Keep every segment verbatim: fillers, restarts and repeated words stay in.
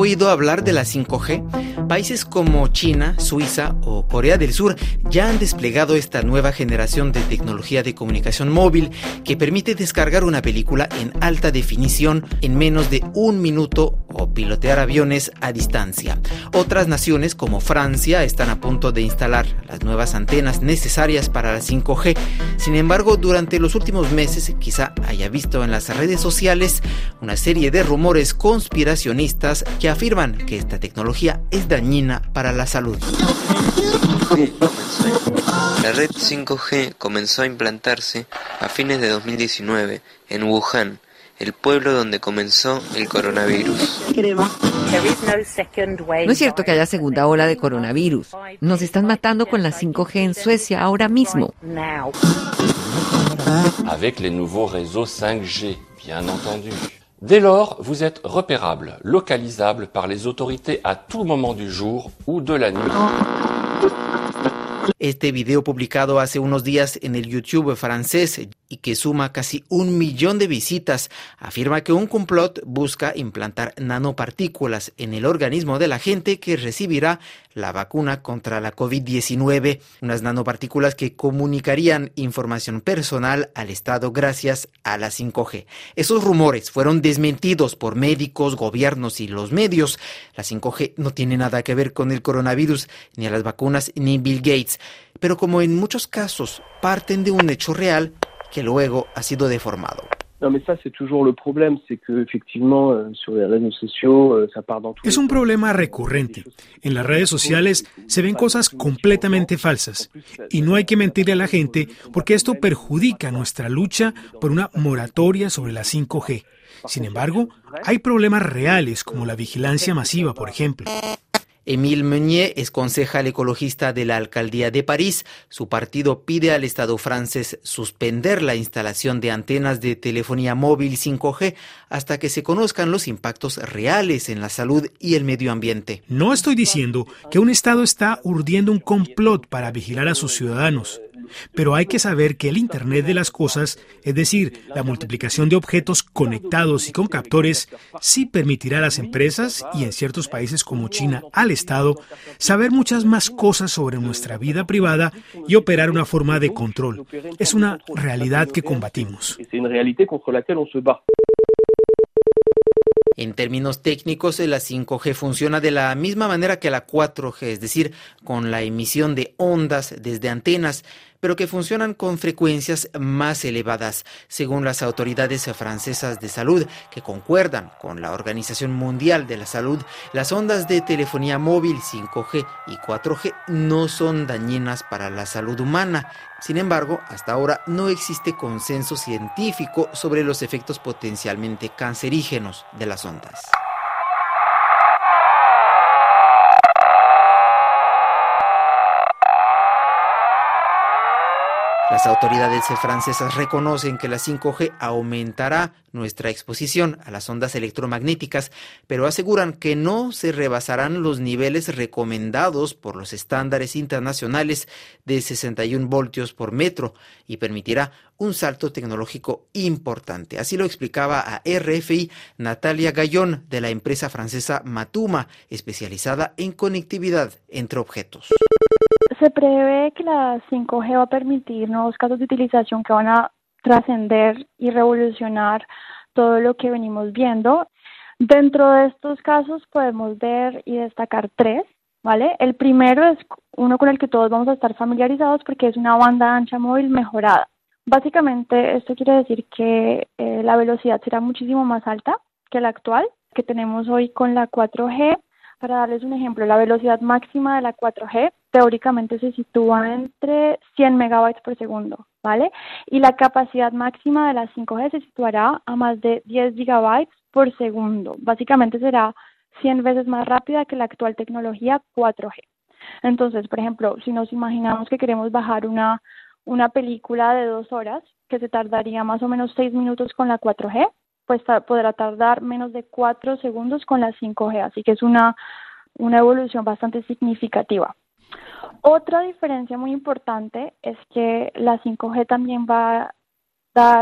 oído hablar de la cinco G? Países como China, Suiza o Corea del Sur ya han desplegado esta nueva generación de tecnología de comunicación móvil que permite descargar una película en alta definición en menos de un minuto o pilotear aviones a distancia. Otras naciones como Francia están a punto de instalar las nuevas antenas necesarias para la cinco G. Sin embargo, durante los últimos meses quizá haya visto en las redes sociales una serie de rumores conspiracionistas que afirman que esta tecnología es dañina para la salud. La red cinco G comenzó a implantarse a fines de dos mil diecinueve en Wuhan, el pueblo donde comenzó el coronavirus. No es cierto que haya segunda ola de coronavirus. Nos están matando con la cinco G en Suecia ahora mismo. Avec les nouveaux réseaux cinq G, bien entendu. Dès lors, vous êtes repérable, localisable par les autorités à tout moment du jour ou de la nuit. Este video publicado hace unos días en el YouTube francés y que suma casi un millón de visitas, afirma que un complot busca implantar nanopartículas en el organismo de la gente que recibirá la vacuna contra la covid diecinueve, unas nanopartículas que comunicarían información personal al Estado gracias a la cinco G. Esos rumores fueron desmentidos por médicos, gobiernos y los medios. La cinco G no tiene nada que ver con el coronavirus, ni a las vacunas, ni Bill Gates, pero como en muchos casos parten de un hecho real que luego ha sido deformado. Es un problema recurrente. En las redes sociales se ven cosas completamente falsas y no hay que mentirle a la gente porque esto perjudica nuestra lucha por una moratoria sobre la cinco G. Sin embargo, hay problemas reales como la vigilancia masiva, por ejemplo. Émile Meunier es concejal ecologista de la alcaldía de París. Su partido pide al Estado francés suspender la instalación de antenas de telefonía móvil cinco G hasta que se conozcan los impactos reales en la salud y el medio ambiente. No estoy diciendo que un Estado está urdiendo un complot para vigilar a sus ciudadanos, pero hay que saber que el Internet de las cosas, es decir, la multiplicación de objetos conectados y con captores, sí permitirá a las empresas y en ciertos países como China al Estado saber muchas más cosas sobre nuestra vida privada y operar una forma de control. Es una realidad que combatimos. En términos técnicos, la cinco G funciona de la misma manera que la cuatro G, es decir, con la emisión de ondas desde antenas, pero que funcionan con frecuencias más elevadas, según las autoridades francesas de salud, que concuerdan con la Organización Mundial de la Salud. Las ondas de telefonía móvil cinco G y cuatro G no son dañinas para la salud humana. Sin embargo, hasta ahora no existe consenso científico sobre los efectos potencialmente cancerígenos de las ondas. Las autoridades francesas reconocen que la cinco G aumentará nuestra exposición a las ondas electromagnéticas, pero aseguran que no se rebasarán los niveles recomendados por los estándares internacionales de sesenta y un voltios por metro y permitirá un salto tecnológico importante. Así lo explicaba a R F I Natalia Gallón, de la empresa francesa Matuma, especializada en conectividad entre objetos. Se prevé que la cinco G va a permitir nuevos casos de utilización que van a trascender y revolucionar todo lo que venimos viendo. Dentro de estos casos podemos ver y destacar tres, ¿vale? El primero es uno con el que todos vamos a estar familiarizados porque es una banda ancha móvil mejorada. Básicamente esto quiere decir que eh, la velocidad será muchísimo más alta que la actual que tenemos hoy con la cuatro G. Para darles un ejemplo, la velocidad máxima de la cuatro G teóricamente se sitúa entre cien megabytes por segundo, ¿vale? Y la capacidad máxima de la cinco G se situará a más de diez gigabytes por segundo. Básicamente será cien veces más rápida que la actual tecnología cuatro G. Entonces, por ejemplo, si nos imaginamos que queremos bajar una, una película de dos horas, que se tardaría más o menos seis minutos con la cuatro G, pues podrá tardar menos de cuatro segundos con la cinco G, así que es una, una evolución bastante significativa. Otra diferencia muy importante es que la cinco G también va a dar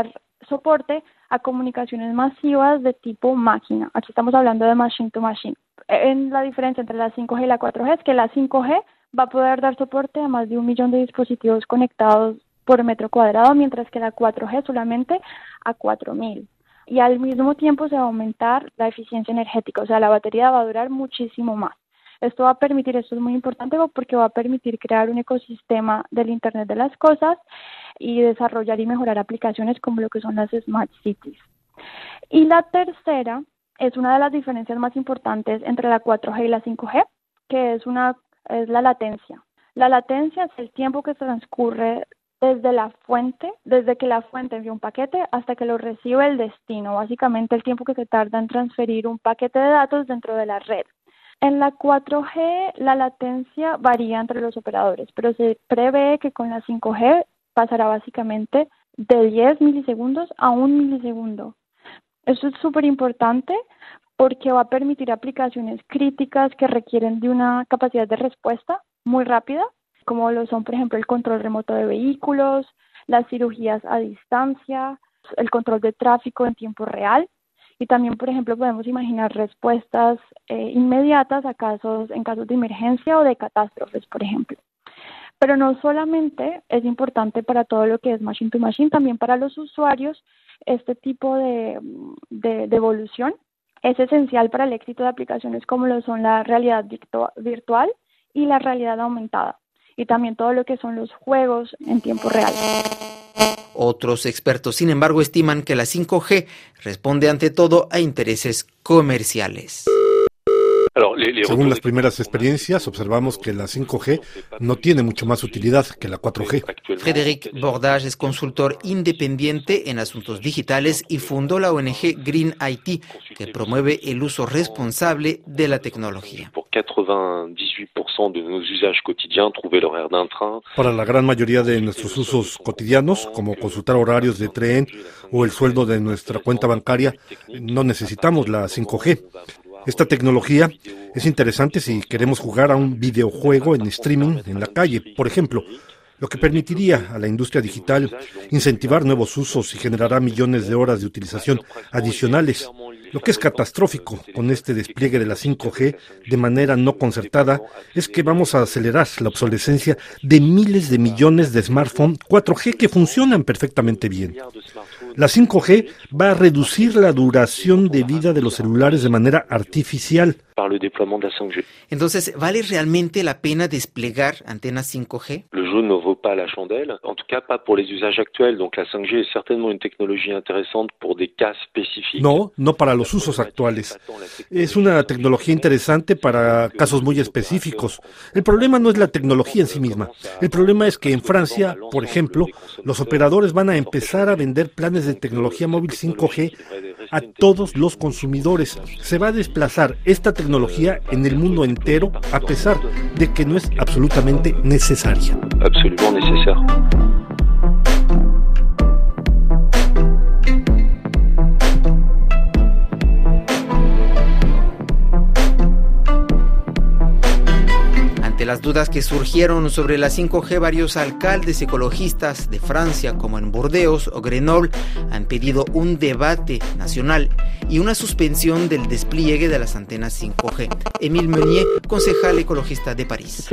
soporte a comunicaciones masivas de tipo máquina. Aquí estamos hablando de machine to machine. En la diferencia entre la cinco G y la cuatro G es que la cinco G va a poder dar soporte a más de un millón de dispositivos conectados por metro cuadrado, mientras que la cuatro G solamente a cuatro mil. Y al mismo tiempo se va a aumentar la eficiencia energética, o sea, la batería va a durar muchísimo más. Esto va a permitir, esto es muy importante porque va a permitir crear un ecosistema del Internet de las cosas y desarrollar y mejorar aplicaciones como lo que son las Smart Cities. Y la tercera es una de las diferencias más importantes entre la cuatro G y la cinco G, que es, una, es la latencia. La latencia es el tiempo que transcurre desde la fuente, desde que la fuente envía un paquete hasta que lo recibe el destino, básicamente el tiempo que se tarda en transferir un paquete de datos dentro de la red. En la cuatro G la latencia varía entre los operadores, pero se prevé que con la cinco G pasará básicamente de diez milisegundos a un milisegundo. Esto es súper importante porque va a permitir aplicaciones críticas que requieren de una capacidad de respuesta muy rápida, como lo son, por ejemplo, el control remoto de vehículos, las cirugías a distancia, el control de tráfico en tiempo real. Y también, por ejemplo, podemos imaginar respuestas eh, inmediatas a casos, en casos de emergencia o de catástrofes, por ejemplo. Pero no solamente es importante para todo lo que es machine to machine, también para los usuarios este tipo de, de, de evolución es esencial para el éxito de aplicaciones como lo son la realidad virtu- virtual y la realidad aumentada, y también todo lo que son los juegos en tiempo real. Otros expertos, sin embargo, estiman que la cinco G responde ante todo a intereses comerciales. Según las primeras experiencias, observamos que la cinco G no tiene mucho más utilidad que la cuatro G. Frédéric Bordage es consultor independiente en asuntos digitales y fundó la O N G Green I T, que promueve el uso responsable de la tecnología. Para la gran mayoría de nuestros usos cotidianos, como consultar horarios de tren o el sueldo de nuestra cuenta bancaria, no necesitamos la cinco G. Esta tecnología es interesante si queremos jugar a un videojuego en streaming en la calle, por ejemplo, lo que permitiría a la industria digital incentivar nuevos usos y generará millones de horas de utilización adicionales. Lo que es catastrófico con este despliegue de la cinco G de manera no concertada es que vamos a acelerar la obsolescencia de miles de millones de smartphones cuatro G que funcionan perfectamente bien. La cinco G va a reducir la duración de vida de los celulares de manera artificial. Entonces, ¿vale realmente la pena desplegar antenas cinco G? Le jaune ne vaut pas la chandelle, en tout cas pas pour les usages actuels. Donc la cinq G es certainement une tecnología interesante pour des cas spécifiques. No, no para los usos actuales. Es una tecnología interesante para casos muy específicos. El problema no es la tecnología en sí misma. El problema es que en Francia, por ejemplo, los operadores van a empezar a vender planes de tecnología móvil cinco G a todos los consumidores. Se va a desplazar esta tecnología en el mundo entero, a pesar de que no es absolutamente necesaria. Absolument nécessaire. Ante las dudas que surgieron sobre la cinco G, varios alcaldes ecologistas de Francia, como en Burdeos o Grenoble, han pedido un debate nacional y una suspensión del despliegue de las antenas cinco G. Émile Meunier, concejal ecologista de París.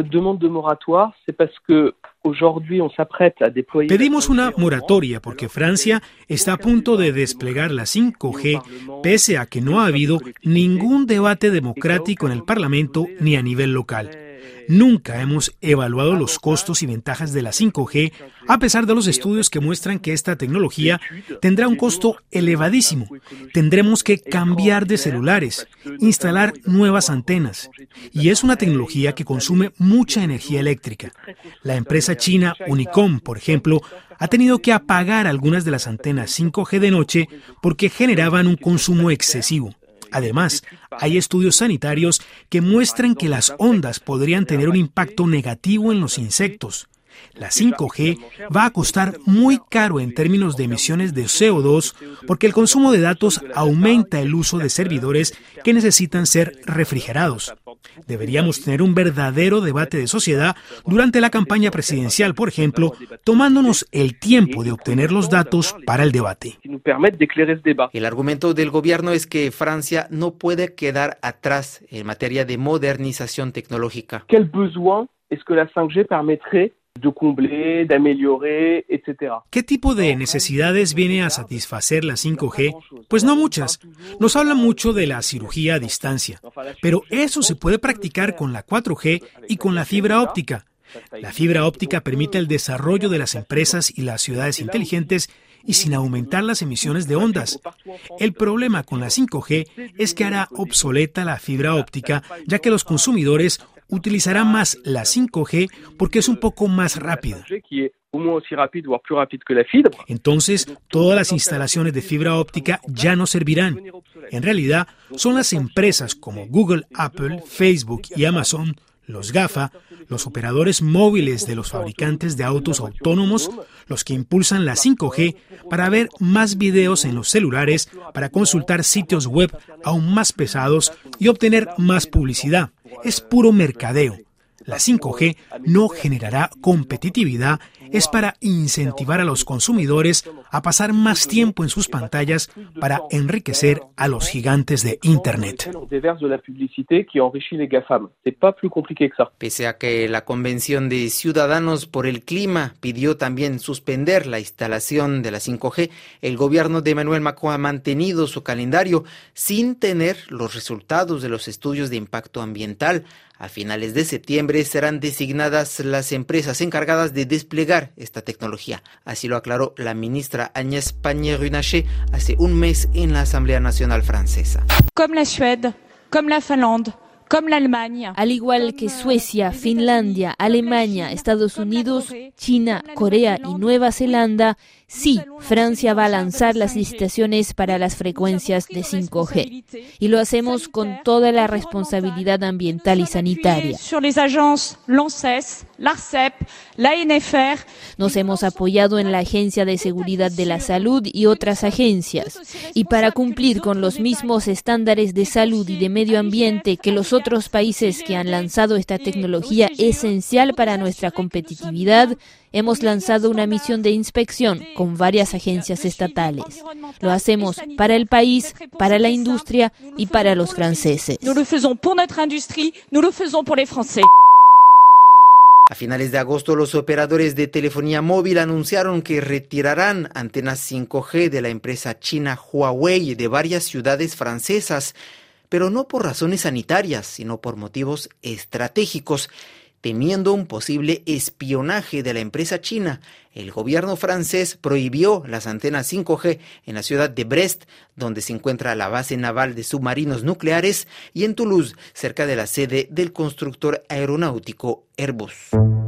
Pedimos una moratoria porque Francia está a punto de desplegar la cinco G, pese a que no ha habido ningún debate democrático en el Parlamento ni a nivel local. Nunca hemos evaluado los costos y ventajas de la cinco G, a pesar de los estudios que muestran que esta tecnología tendrá un costo elevadísimo. Tendremos que cambiar de celulares, instalar nuevas antenas, y es una tecnología que consume mucha energía eléctrica. La empresa china Unicom, por ejemplo, ha tenido que apagar algunas de las antenas cinco G de noche porque generaban un consumo excesivo. Además, hay estudios sanitarios que muestran que las ondas podrían tener un impacto negativo en los insectos. La cinco G va a costar muy caro en términos de emisiones de C O dos porque el consumo de datos aumenta el uso de servidores que necesitan ser refrigerados. Deberíamos tener un verdadero debate de sociedad durante la campaña presidencial, por ejemplo, tomándonos el tiempo de obtener los datos para el debate. El argumento del gobierno es que Francia no puede quedar atrás en materia de modernización tecnológica. ¿Quel besoin est-ce que la cinq G permettrait de combler, d'améliorer, etcétera? ¿Qué tipo de necesidades viene a satisfacer la cinco G? Pues no muchas. Nos habla mucho de la cirugía a distancia, pero eso se puede practicar con la cuatro G y con la fibra óptica. La fibra óptica permite el desarrollo de las empresas y las ciudades inteligentes y sin aumentar las emisiones de ondas. El problema con la cinco G es que hará obsoleta la fibra óptica, ya que los consumidores utilizarán más la cinco G porque es un poco más rápida. Entonces, todas las instalaciones de fibra óptica ya no servirán. En realidad, son las empresas como Google, Apple, Facebook y Amazon, los GAFA, los operadores móviles de los fabricantes de autos autónomos, los que impulsan la cinco G para ver más videos en los celulares, para consultar sitios web aún más pesados y obtener más publicidad. Es puro mercadeo. La cinco G no generará competitividad, es para incentivar a los consumidores a pasar más tiempo en sus pantallas para enriquecer a los gigantes de Internet. Pese a que la Convención de Ciudadanos por el Clima pidió también suspender la instalación de la cinco G, el gobierno de Emmanuel Macron ha mantenido su calendario sin tener los resultados de los estudios de impacto ambiental. A finales de septiembre serán designadas las empresas encargadas de desplegar esta tecnología. Así lo aclaró la ministra Agnès Pannier-Runacher hace un mes en la Asamblea Nacional Francesa. Como la Suecia, como la Finlandia, como la Alemania. Al igual que Suecia, Finlandia, Alemania, Estados Unidos, China, Corea y Nueva Zelanda, sí, Francia va a lanzar las licitaciones para las frecuencias de cinco G. Y lo hacemos con toda la responsabilidad ambiental y sanitaria. Nos hemos apoyado en la Agencia de Seguridad de la Salud y otras agencias. Y para cumplir con los mismos estándares de salud y de medio ambiente que los otros países que han lanzado esta tecnología esencial para nuestra competitividad, hemos lanzado una misión de inspección con varias agencias estatales. Lo hacemos para el país, para la industria y para los franceses. Nous le faisons pour notre industrie, nous le faisons pour les Français. A finales de agosto, los operadores de telefonía móvil anunciaron que retirarán antenas cinco G de la empresa china Huawei de varias ciudades francesas, pero no por razones sanitarias, sino por motivos estratégicos. Temiendo un posible espionaje de la empresa china, el gobierno francés prohibió las antenas cinco G en la ciudad de Brest, donde se encuentra la base naval de submarinos nucleares, y en Toulouse, cerca de la sede del constructor aeronáutico Airbus.